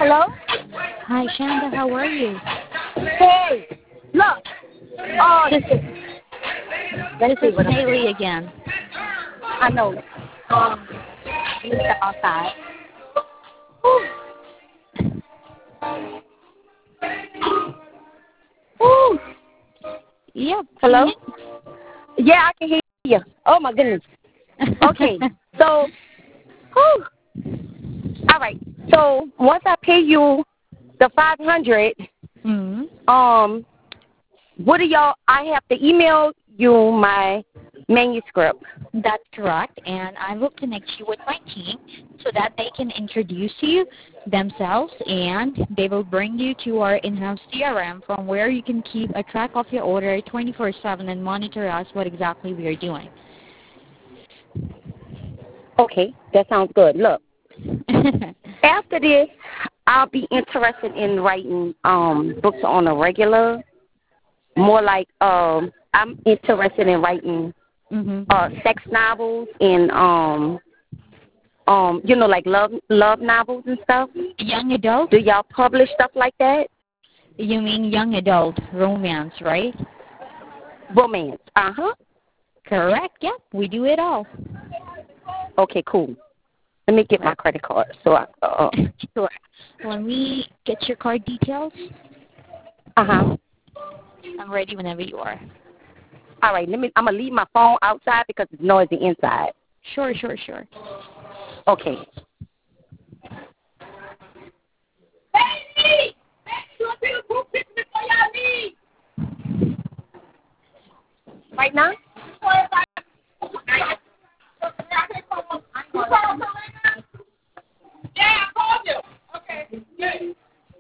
Hello? Hi, Shanda. How are you? Hey, look. Oh, This let me this see is what I'm Haley doing. again. I know. Let me step outside. Woo. Woo. Yep. Can Hello? you? Yeah, I can hear you. Oh, my goodness. Okay, so, whew. All right. So once I pay you the 500, mm what do y'all? I have to email you my manuscript. That's correct. And I will connect you with my team so that they can introduce you themselves, and they will bring you to our in-house CRM from where you can keep a track of your order 24/7 and monitor us what exactly we are doing. Okay, that sounds good. Look, after this, I'll be interested in writing books on a regular. More like I'm interested in writing sex novels and like love novels and stuff. Young adult? Do y'all publish stuff like that? You mean young adult romance, right? Romance. Uh-huh. Correct. Yep. We do it all. Okay, cool. Let me get my credit card. So Sure. Let me get your card details. uh-huh. I'm ready whenever you are. All right, I'm gonna leave my phone outside because it's noisy inside. Sure. Okay. Baby! Right now? Yeah, I called you. Okay, good.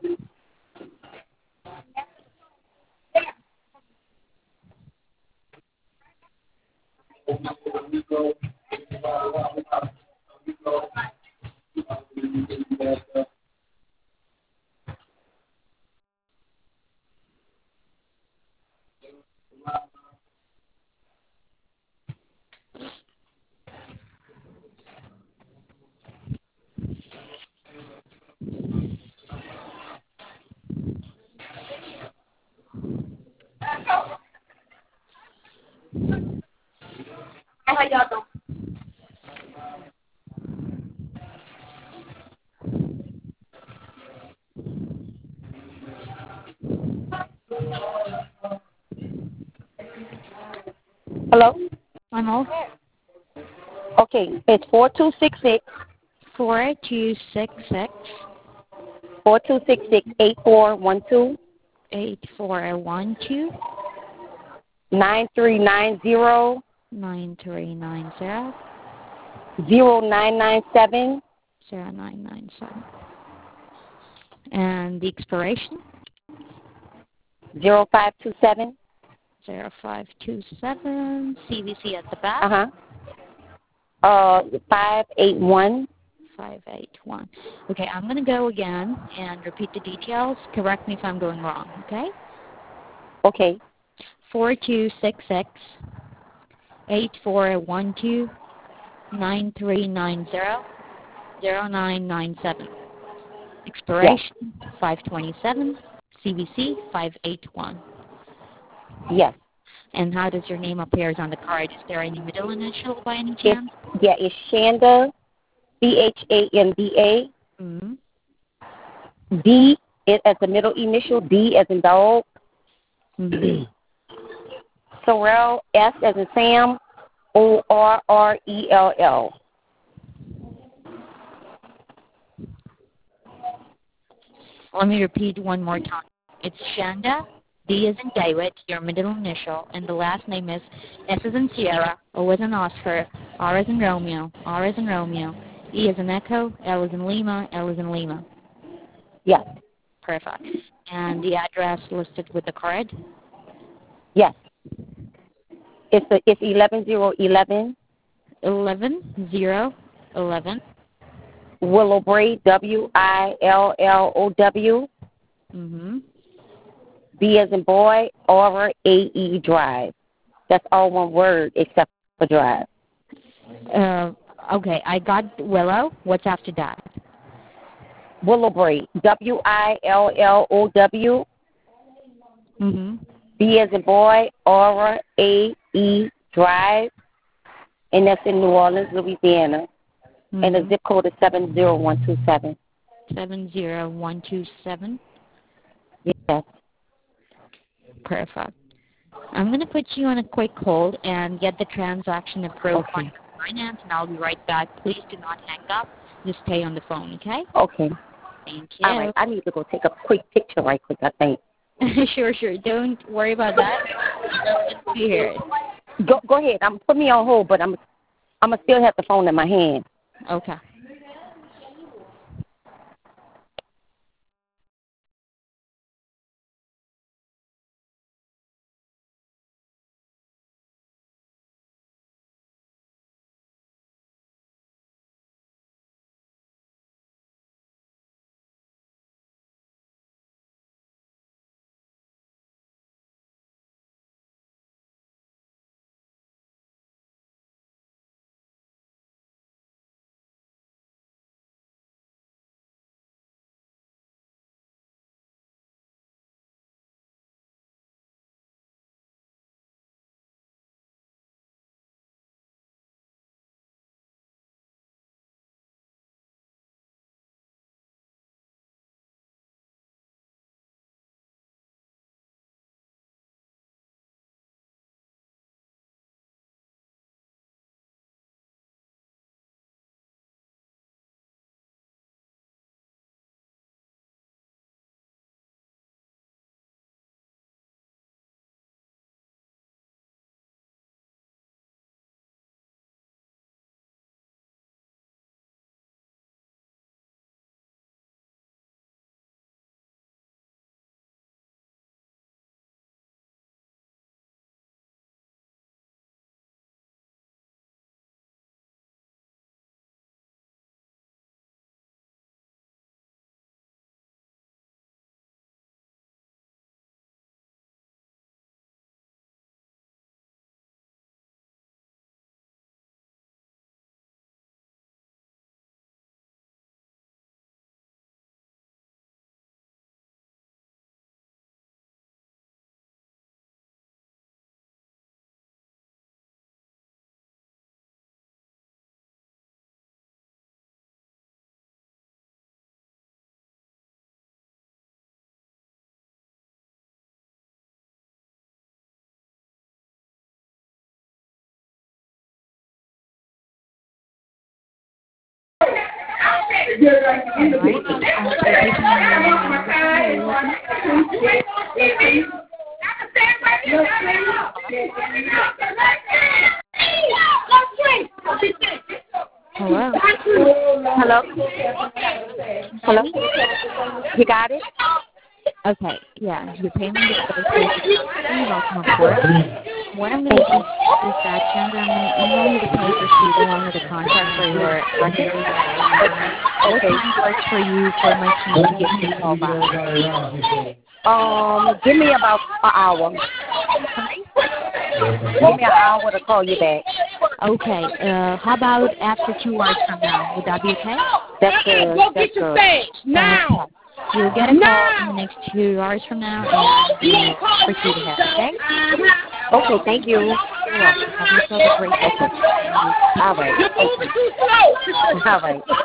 How y'all doing? Hello? I'm all here. Okay, it's 4266 4266 4266 8412 8412 9390 9390 0997 0997. And the expiration? 0527. 0527. CVC at the back? Uh-huh. 581. 581. Okay, I'm going to go again and repeat the details. Correct me if I'm going wrong, okay? Okay. 4266 8412 9390 0997. Expiration 527. CVC 581. Yes. And how does your name appears on the card? Is there any middle initial by any chance? It's Shanda, Chanda. Mm-hmm. D as the middle initial, D as in dog. Mm-hmm. Sorrell, S as in Sam, Orrell. Let me repeat one more time. It's Shanda, D as in David, your middle initial, and the last name is S as in Sierra, O as in Oscar, R as in Romeo, R as in Romeo, E as in Echo, L as in Lima, L as in Lima. Yes. Perfect. And the address listed with the card? Yes. It's 11011 11011. Willowbrae, Willow. Mm-hmm. B as in boy, Aura, AE Drive. That's all one word except for drive. Okay, I got Willow. What's after that? Willow, Willow. Mhm. B as in boy, Aura, A-E, Drive, and that's in New Orleans, Louisiana. And the zip code is 70127. 70127. Yes. Perfect. I'm going to put you on a quick hold and get the transaction approved by finance, and I'll be right back. Please do not hang up. Just stay on the phone, okay? Okay. Thank you. All right. I need to go take a quick picture right quick, I think. Sure. Don't worry about that. Let's see here. Go ahead. Put me on hold, but I'm going to still have the phone in my hand. Okay. Hello? Hello? Hello? You got it? Okay, yeah, your payment is welcome, of course. What I'm going to do is that, Chandra, I'm going to email you the pay receipt along with the contract for your regular what time works for you for my team to give you a call back? Give me about an hour. Give me an hour to call you back. Okay, how about after 2 hours from now? Would that be okay? That's good. That's good. Now! You'll get a call in the next 2 hours from now, and we'll proceed ahead, okay? Okay, thank you. You're welcome. Have yourself a great day. All right. Okay. All right.